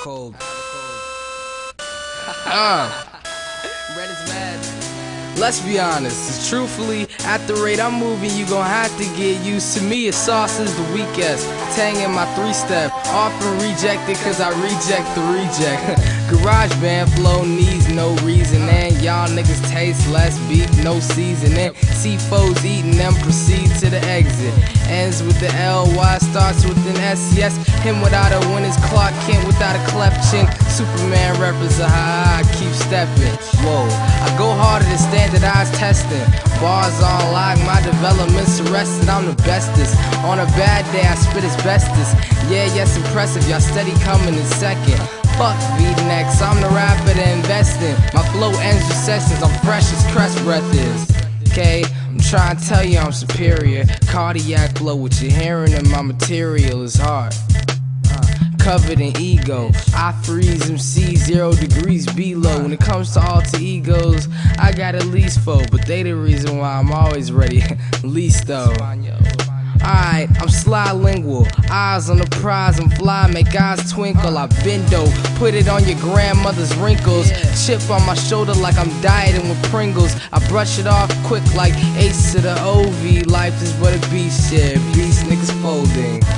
cold. Red is mad. Let's be honest, truthfully, at the rate I'm moving, you gon' have to get used to me. Sauce is the weakest, Tang in my 3-step, often rejected cause I reject the reject. Garage band flow needs no reason, and y'all niggas taste less beef, no seasoning. C4's eating them, proceed to the exit. Ends with the LY, starts with an S, yes. Him without a winner's Clark Kent without a cleft chin. Superman reference of how I keep stepping. Whoa, I go harder than standardized testing. Bars on lock, my development's arrested. I'm the bestest. On a bad day, I spit as bestest. Yeah, yes, impressive. Y'all steady coming in second. Fuck V-necks, I'm the rapper that invest in. My flow ends recessions, I'm fresh as crest breath is. Okay, I'm trying to tell you I'm superior. Cardiac flow, what you're hearing in my material is hard. Covered in ego, I freeze MC 0 degrees below. When it comes to alter egos, I got at least 4, but they the reason why I'm always ready. Least though. Alright, I'm sly lingual, eyes on the prize, I'm fly, make eyes twinkle. I bendo, put it on your grandmother's wrinkles. Chip on my shoulder like I'm dieting with Pringles. I brush it off quick like Ace to the OV. Life is but a beast, yeah, beast niggas folding.